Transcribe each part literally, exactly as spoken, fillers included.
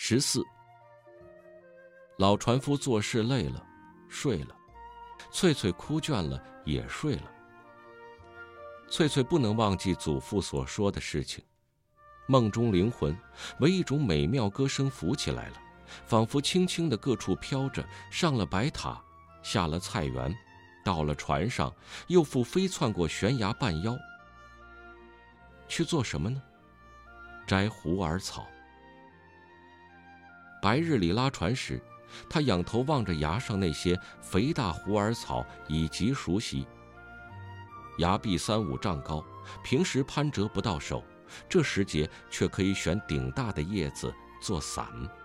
十四，老船夫做事累了，睡了，翠翠哭倦了，也睡了。翠翠不能忘记祖父所说的事情，梦中灵魂为一种美妙歌声浮起来了，仿佛轻轻的各处飘着，上了白塔，下了菜园，到了船上，又复飞窜过悬崖半腰。去做什么呢？摘虎耳草。白日里拉船时，他仰头望着崖上那些肥大虎耳草，以及熟悉。崖壁三五丈高，平时攀折不到手，这时节却可以选顶大的叶子做伞。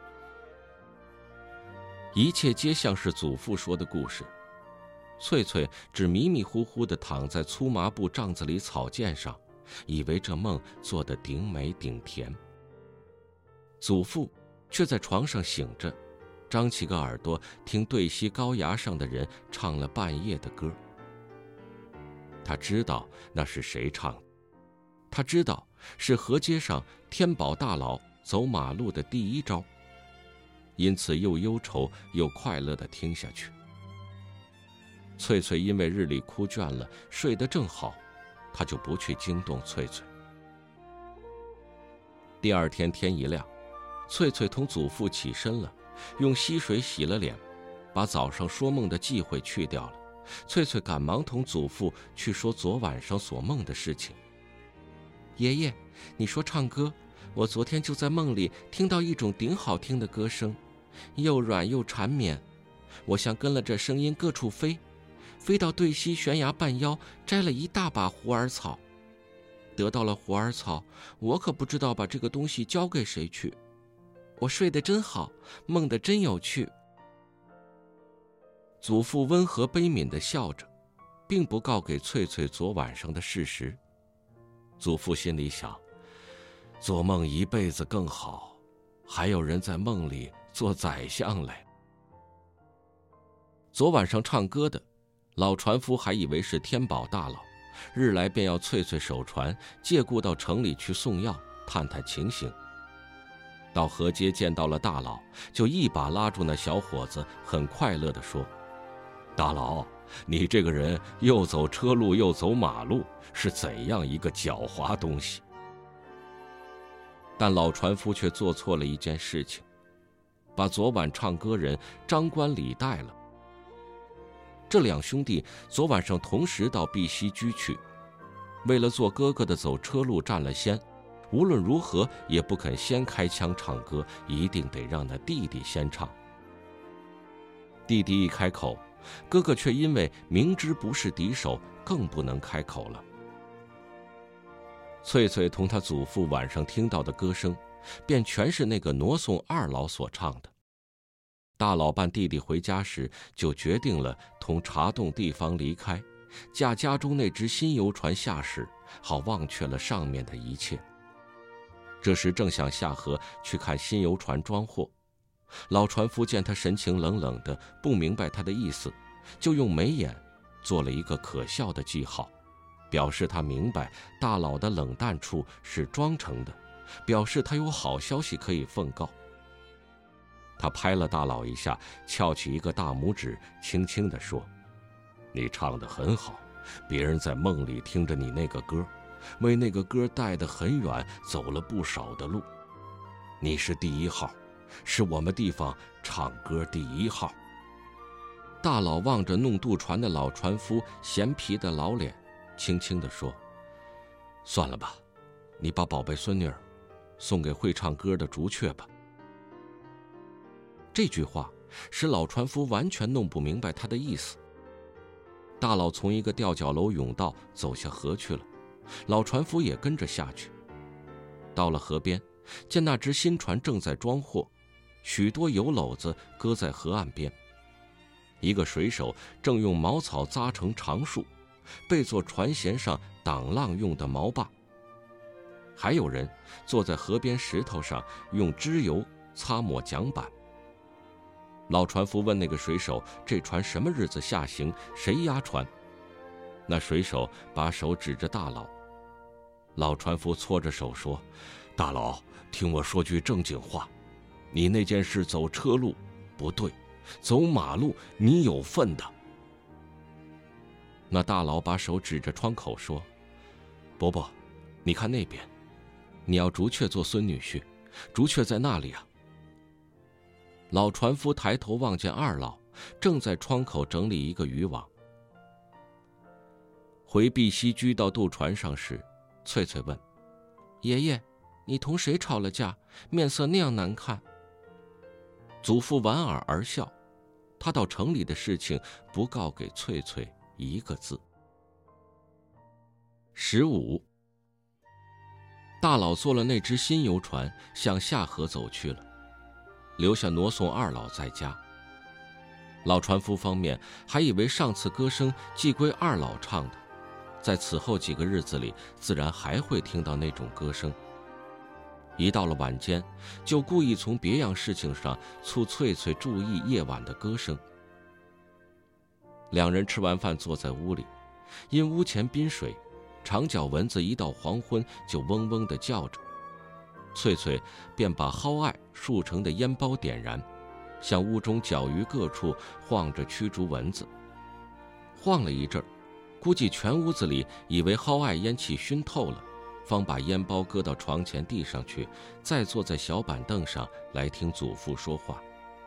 一切皆像是祖父说的故事。翠翠只迷迷糊糊地躺在粗麻布帐子里草垫上，以为这梦做得顶美顶甜。祖父却在床上醒着，张起个耳朵听对西高崖上的人唱了半夜的歌。他知道那是谁唱的，他知道是河街上天宝大佬走马路的第一招，因此又忧愁又快乐地听下去。翠翠因为日里哭倦了，睡得正好，他就不去惊动翠翠。第二天天一亮，翠翠同祖父起身了，用溪水洗了脸，把早上说梦的忌讳去掉了。翠翠赶忙同祖父去说昨晚上所梦的事情。爷爷，你说唱歌，我昨天就在梦里听到一种顶好听的歌声，又软又缠绵，我像跟了这声音各处飞，飞到对西悬崖半腰，摘了一大把虎耳草。得到了虎耳草，我可不知道把这个东西交给谁去。我睡得真好，梦得真有趣。祖父温和悲悯地笑着，并不告给翠翠昨晚上的事实。祖父心里想，做梦一辈子更好，还有人在梦里做宰相来。昨晚上唱歌的老船夫还以为是天宝大佬，日来便要翠翠守船，借故到城里去送药，探探情形。到河街见到了大佬，就一把拉住那小伙子，很快乐地说：大佬，你这个人又走车路又走马路，是怎样一个狡猾东西？但老船夫却做错了一件事情，把昨晚唱歌人张冠李戴了。这两兄弟昨晚上同时到碧溪居去，为了做哥哥的走车路占了先，无论如何也不肯先开腔唱歌，一定得让那弟弟先唱。弟弟一开口，哥哥却因为明知不是敌手，更不能开口了。翠翠同他祖父晚上听到的歌声，便全是那个挪送二老所唱的。大佬伴弟弟回家时，就决定了同茶洞地方离开，驾家中那只新游船下驶，好忘却了上面的一切。这时正想下河去看新游船装货，老船夫见他神情冷冷的，不明白他的意思，就用眉眼做了一个可笑的记号，表示他明白大佬的冷淡处是装成的，表示他有好消息可以奉告。他拍了大佬一下，翘起一个大拇指，轻轻地说：你唱得很好，别人在梦里听着你那个歌，为那个歌带得很远，走了不少的路。你是第一号，是我们地方唱歌第一号。大佬望着弄渡船的老船夫咸皮的老脸，轻轻地说：算了吧，你把宝贝孙女儿送给会唱歌的竹雀吧。这句话使老船夫完全弄不明白他的意思。大佬从一个吊脚楼甬道走下河去了，老船夫也跟着下去。到了河边，见那只新船正在装货，许多油篓子搁在河岸边，一个水手正用茅草扎成长树，备作船舷上挡浪用的锚把。还有人坐在河边石头上，用脂油擦抹桨板。老船夫问那个水手，这船什么日子下行，谁押船？那水手把手指着大佬。老船夫搓着手说：大佬，听我说句正经话， 你那件事走车路不对，走马路你有份的。那大佬把手指着窗口说：伯伯，你看那边，你要朱雀做孙女婿，朱雀在那里啊。老船夫抬头望见二老正在窗口整理一个渔网。回碧溪居到渡船上时，翠翠问：爷爷，你同谁吵了架，面色那样难看？祖父莞尔而笑，他到城里的事情不告给翠翠一个字。十五，大佬坐了那只新游船向下河走去了，留下挪送二老在家。老船夫方面还以为上次歌声既归二老唱的，在此后几个日子里自然还会听到那种歌声。一到了晚间，就故意从别样事情上促翠翠注意夜晚的歌声。两人吃完饭坐在屋里，因屋前滨水，长脚蚊子一到黄昏就嗡嗡地叫着。翠翠便把蒿艾竖成的烟包点燃，向屋中角鱼各处晃着驱逐蚊子。晃了一阵儿，估计全屋子里以为蒿艾烟气熏透了，方把烟包搁到床前递上去，再坐在小板凳上来听祖父说话。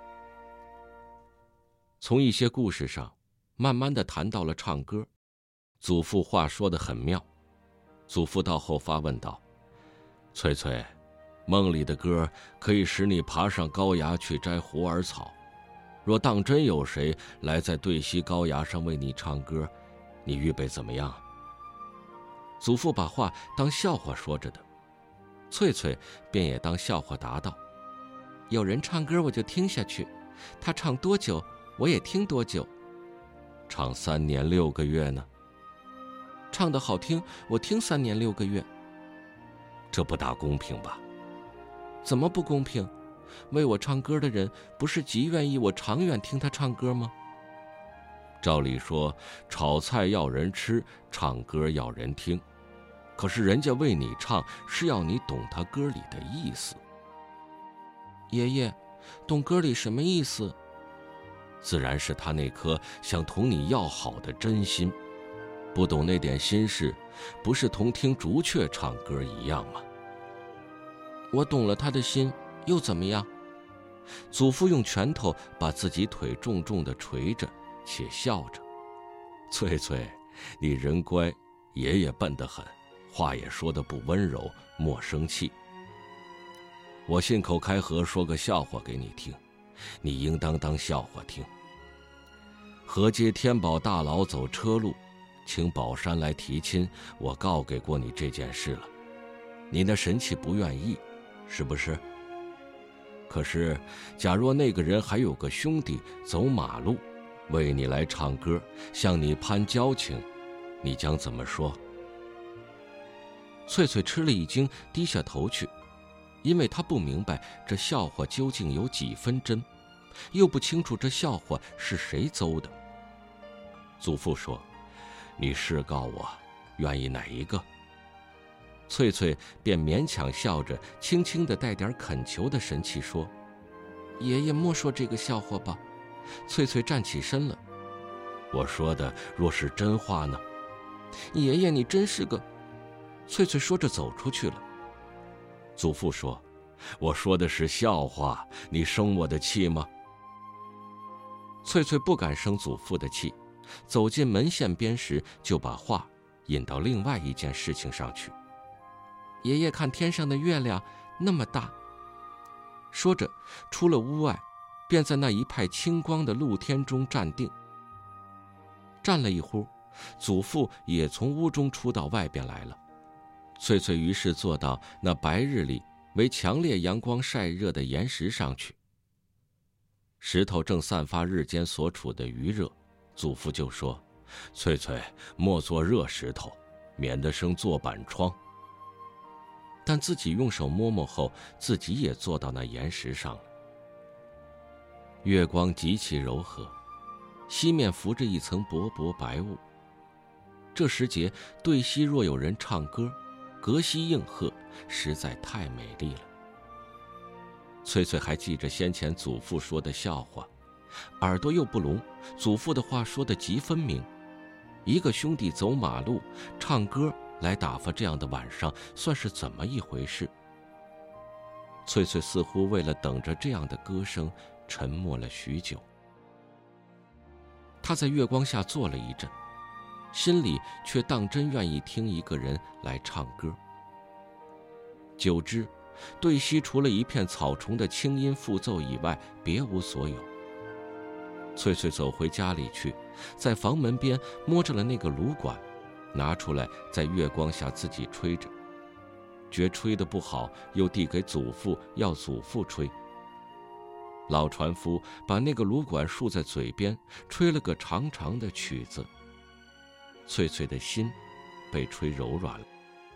从一些故事上慢慢地谈到了唱歌，祖父话说得很妙。祖父到后发问道：翠翠，梦里的歌可以使你爬上高崖去摘虎耳草，若当真有谁来在对溪高崖上为你唱歌，你预备怎么样？祖父把话当笑话说着的，翠翠便也当笑话答道：有人唱歌我就听下去，他唱多久我也听多久。唱三年六个月呢？唱得好听，我听三年六个月。这不大公平吧？怎么不公平？为我唱歌的人不是极愿意我长远听他唱歌吗？照理说，炒菜要人吃，唱歌要人听，可是人家为你唱，是要你懂他歌里的意思。爷爷，懂歌里什么意思？自然是他那颗想同你要好的真心。不懂那点心事，不是同听竹雀唱歌一样吗？我懂了他的心，又怎么样？祖父用拳头把自己腿重重地捶着，且笑着。翠翠，你人乖，爷爷笨得很，话也说得不温柔，莫生气。我信口开河说个笑话给你听，你应当当笑话听。河街天宝大佬走车路，请宝山来提亲，我告给过你这件事了，你那神气不愿意，是不是？可是假若那个人还有个兄弟走马路，为你来唱歌，向你攀交情，你将怎么说？翠翠吃了一惊，低下头去，因为她不明白这笑话究竟有几分真，又不清楚这笑话是谁诌的。祖父说：你示告我，愿意哪一个？翠翠便勉强笑着，轻轻地带点恳求的神气说：爷爷莫说这个笑话吧。翠翠站起身了。我说的若是真话呢？爷爷你真是个……翠翠说着走出去了。祖父说：我说的是笑话，你生我的气吗？翠翠不敢生祖父的气，走进门线边时就把话引到另外一件事情上去。爷爷看天上的月亮那么大。说着出了屋外，便在那一派清光的露天中站定。站了一会儿，祖父也从屋中出到外边来了。翠翠于是坐到那白日里为强烈阳光晒热的岩石上去。石头正散发日间所处的余热，祖父就说：翠翠莫做热石头，免得生坐板疮。但自己用手摸摸后，自己也坐到那岩石上了。月光极其柔和，西面浮着一层薄薄白雾。这时节对西若有人唱歌，隔溪应和，实在太美丽了。 翠翠还记着先前祖父说的笑话，耳朵又不聋，祖父的话说得极分明。一个兄弟走马路唱歌来打发这样的晚上，算是怎么一回事？翠翠似乎为了等着这样的歌声，沉默了许久。她在月光下坐了一阵，心里却当真愿意听一个人来唱歌。久之，对西除了一片草丛的清音复奏以外，别无所有。翠翠走回家里去，在房门边摸着了那个芦管，拿出来在月光下自己吹着，觉吹得不好，又递给祖父要祖父吹。老船夫把那个芦管竖在嘴边，吹了个长长的曲子。翠翠的心被吹柔软了。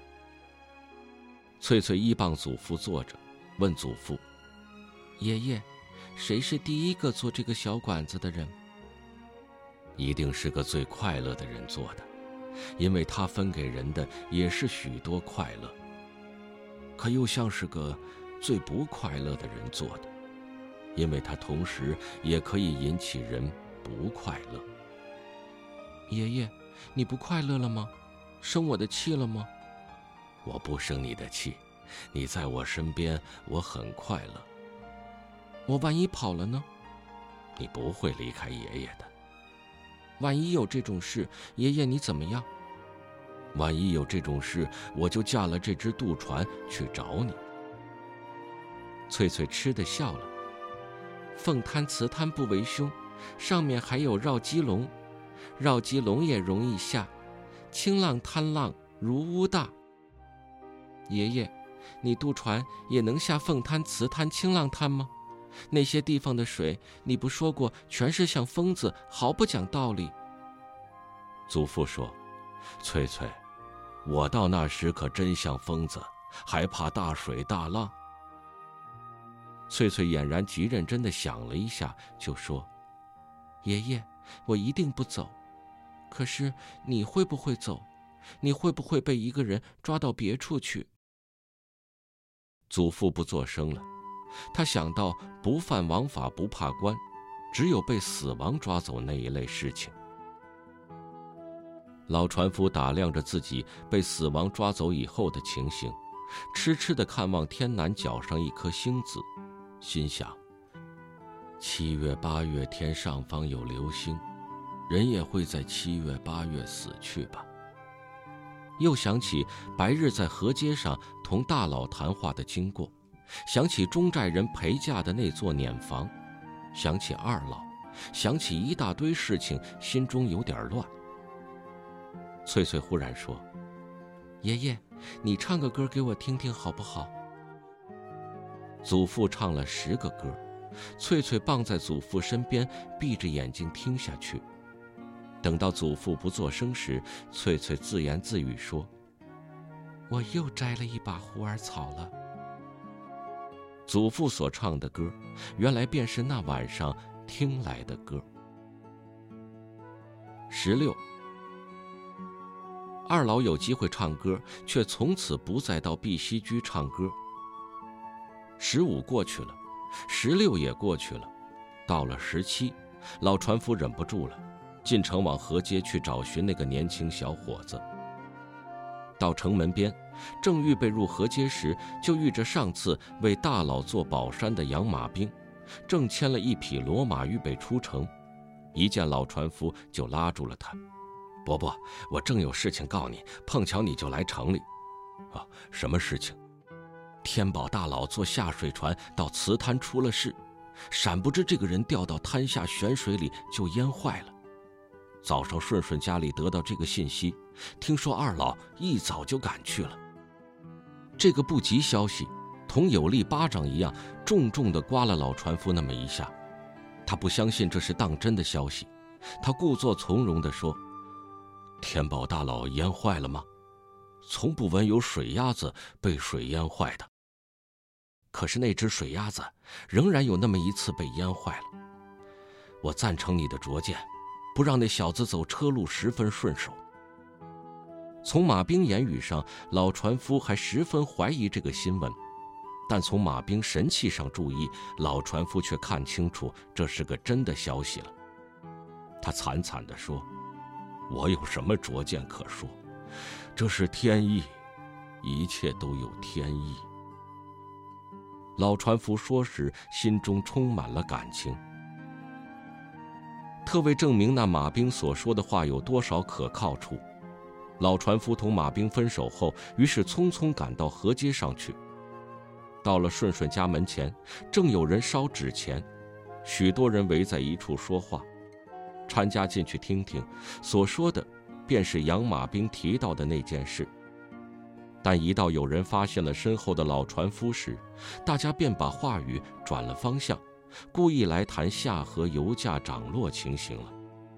翠翠依傍祖父坐着，问祖父：爷爷，谁是第一个做这个小管子的人？一定是个最快乐的人做的，因为他分给人的也是许多快乐。可又像是个最不快乐的人做的，因为他同时也可以引起人不快乐。爷爷，你不快乐了吗？生我的气了吗？我不生你的气，你在我身边，我很快乐。我万一跑了呢？你不会离开爷爷的。万一有这种事，爷爷你怎么样？万一有这种事，我就驾了这只渡船去找你。翠翠吃得笑了。凤滩瓷滩不为凶，上面还有绕鸡笼，绕鸡笼也容易下，清浪滩浪如屋大。爷爷，你渡船也能下凤滩、瓷滩、清浪滩吗？那些地方的水，你不说过全是像疯子，毫不讲道理。祖父说：翠翠，我到那时可真像疯子，还怕大水大浪。翠翠俨然极认真地想了一下，就说：爷爷，我一定不走。可是你会不会走？你会不会被一个人抓到别处去？祖父不作声了，他想到不犯王法不怕官，只有被死亡抓走那一类事情。老船夫打量着自己被死亡抓走以后的情形，痴痴地看望天南角上一颗星子，心想：七月八月天上方有流星，人也会在七月八月死去吧。又想起白日在河街上同大佬谈话的经过，想起中寨人陪嫁的那座碾房，想起二老，想起一大堆事情，心中有点乱。翠翠忽然说：爷爷，你唱个歌给我听听好不好？祖父唱了十个歌，翠翠傍在祖父身边，闭着眼睛听下去。等到祖父不作声时，翠翠自言自语说：我又摘了一把虎耳草了。祖父所唱的歌，原来便是那晚上听来的歌。十六，二老有机会唱歌，却从此不再到碧溪居唱歌。十五过去了，十六也过去了，到了十七，老船夫忍不住了，进城往河街去找寻那个年轻小伙子。到城门边，正预备入河街时，就遇着上次为大佬做宝山的养马兵，正牵了一匹骡马预备出城。一见老船夫，就拉住了他：伯伯，我正有事情告你，碰巧你就来城里。啊，什么事情？天宝大佬坐下水船到瓷滩出了事，闪不知这个人掉到滩下悬水里就淹坏了。早上顺顺家里得到这个信息，听说二老一早就赶去了。这个不吉消息同有力巴掌一样，重重地刮了老船夫那么一下。他不相信这是当真的消息，他故作从容地说：天宝大佬淹坏了吗？从不闻有水鸭子被水淹坏的。可是那只水鸭子仍然有那么一次被淹坏了。我赞成你的拙见，不让那小子走车路十分顺手。从马兵言语上，老船夫还十分怀疑这个新闻， 但从马兵神气上注意，老船夫却看清楚这是个真的消息了。他惨惨地说：“我有什么拙见可说？这是天意，一切都有天意。”老船夫说时，心中充满了感情。特为证明那马兵所说的话有多少可靠处，老船夫同马兵分手后，于是匆匆赶到河街上去。到了顺顺家门前，正有人烧纸钱，许多人围在一处说话。搀家进去听听，所说的便是养马兵提到的那件事。但一到有人发现了身后的老船夫时，大家便把话语转了方向，故意来谈下河油价涨落情形了。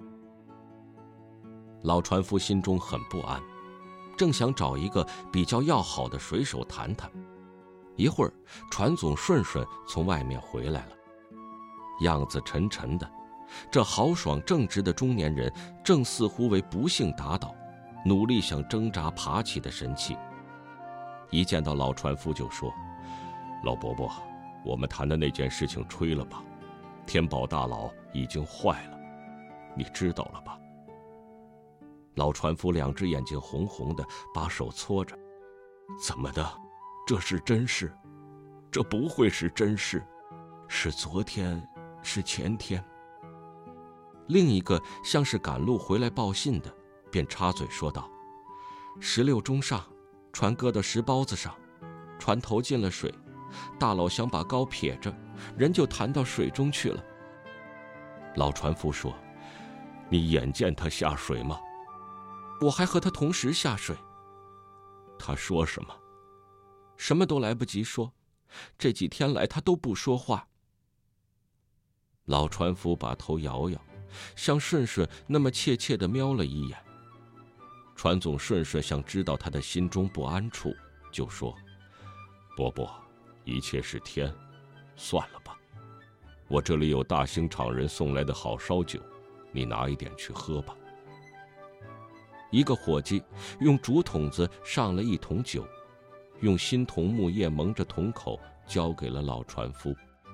老船夫心中很不安，正想找一个比较要好的水手谈谈。一会儿，船总顺顺从外面回来了，样子沉沉的。这豪爽正直的中年人正似乎为不幸打倒，努力想挣扎爬起的神气。一见到老船夫就说：“老伯伯，我们谈的那件事情吹了吧？天宝大佬已经坏了，你知道了吧？”老船夫两只眼睛红红的，把手搓着：“怎么的？这是真事？这不会是真事，是昨天，是前天。”另一个像是赶路回来报信的，便插嘴说道：“十六中上，船搁到石包子上，船头进了水，大佬想把篙撇着，人就弹到水中去了。”老船夫说：“你眼见他下水吗？”“我还和他同时下水。”“他说什么？”“什么都来不及说，这几天来他都不说话。”老船夫把头摇摇，像顺顺那么怯怯地瞄了一眼。船总顺顺像知道他的心中不安处，就说：“伯伯，一切是天，算了吧。我这里有大兴厂人送来的好烧酒，你拿一点去喝吧。”一个伙计用竹筒子上了一桶酒，用新桐木叶蒙着桶口，交给了老船夫。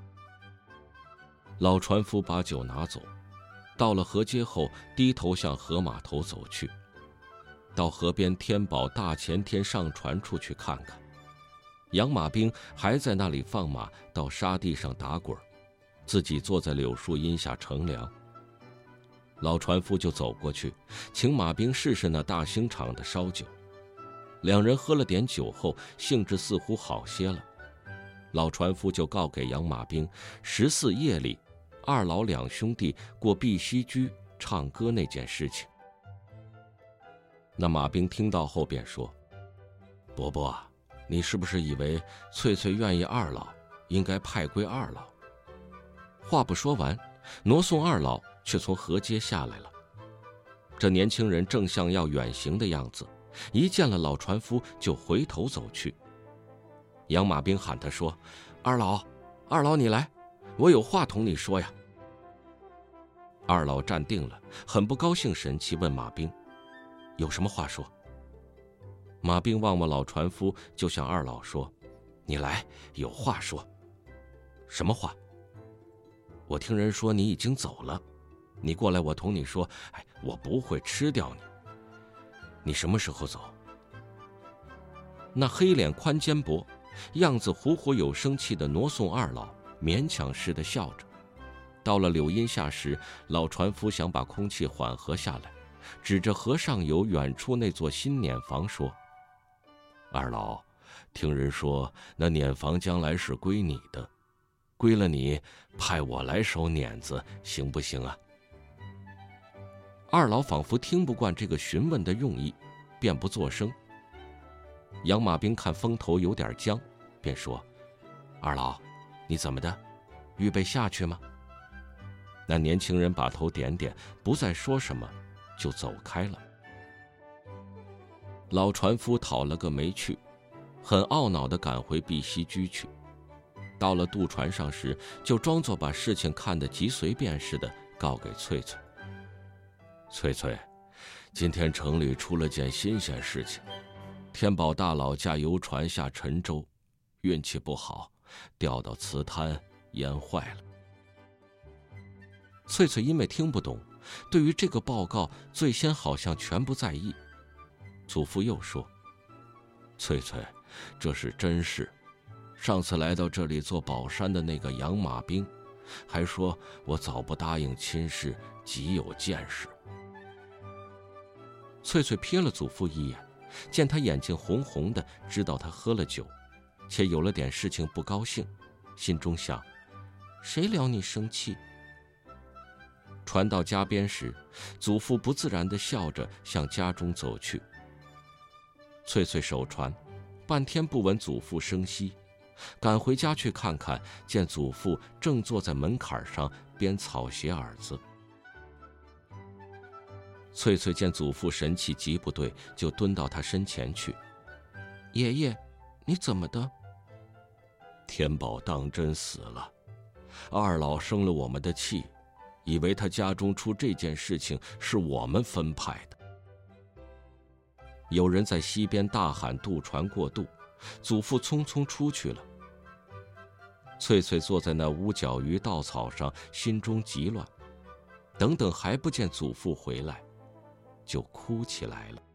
老船夫把酒拿走，到了河街后，低头向河码头走去。到河边天宝大前天上船处去看看，养马兵还在那里放马到沙地上打滚，自己坐在柳树荫下乘凉。老船夫就走过去，请马兵试试那大兴厂的烧酒。两人喝了点酒后，兴致似乎好些了。老船夫就告给养马兵，十四夜里，二老两兄弟过碧溪居唱歌那件事情。那马兵听到后便说：“伯伯啊，你是不是以为翠翠愿意二老，应该派归二老？”话不说完，挪送二老却从河街下来了。这年轻人正像要远行的样子，一见了老船夫就回头走去。养马兵喊他说：“二老，二老你来，我有话同你说呀。”二老站定了，很不高兴神气，问马兵：“有什么话说？”马兵望望老船夫，就向二老说：“你来，有话说。”“什么话？”“我听人说你已经走了，你过来我同你说，哎，我不会吃掉你。你什么时候走？”那黑脸宽肩膊，样子虎虎有生气的挪送二老勉强似的笑着。到了柳荫下时，老船夫想把空气缓和下来，指着河上游远处那座新碾房说：“二老，听人说那碾房将来是归你的，归了你，派我来收碾子，行不行啊？”二老仿佛听不惯这个询问的用意，便不作声。养马兵看风头有点僵，便说：“二老，你怎么的？预备下去吗？”那年轻人把头点点，不再说什么，就走开了。老船夫讨了个没趣，很懊恼地赶回碧溪居去。到了渡船上时，就装作把事情看得极随便似的，告给翠翠：“翠翠，今天城里出了件新鲜事情，天宝大佬驾游船下沉舟， 运气不好，掉到瓷滩淹坏了。翠翠因为听不懂，对于这个报告最先好像全不在意。祖父又说：翠翠，这是真事，上次来到这里做宝山的那个养马兵还说我早不答应亲事，极有见识。翠翠瞥了祖父一眼，见他眼睛红红的，知道他喝了酒，且有了点事情不高兴，心中想：谁撩你生气？船到家边时，祖父不自然地笑着向家中走去。翠翠守船，半天不闻祖父声息，赶回家去看看，见祖父正坐在门槛上编草鞋饵子。翠翠见祖父神气极不对，就蹲到他身前去：爷爷，你怎么的？天宝当真死了，二老生了我们的气，以为他家中出这件事情是我们分派的。有人在溪边大喊渡船过渡，祖父匆匆出去了。翠翠坐在那屋角鱼稻草上，心中极乱，等等还不见祖父回来，就哭起来了。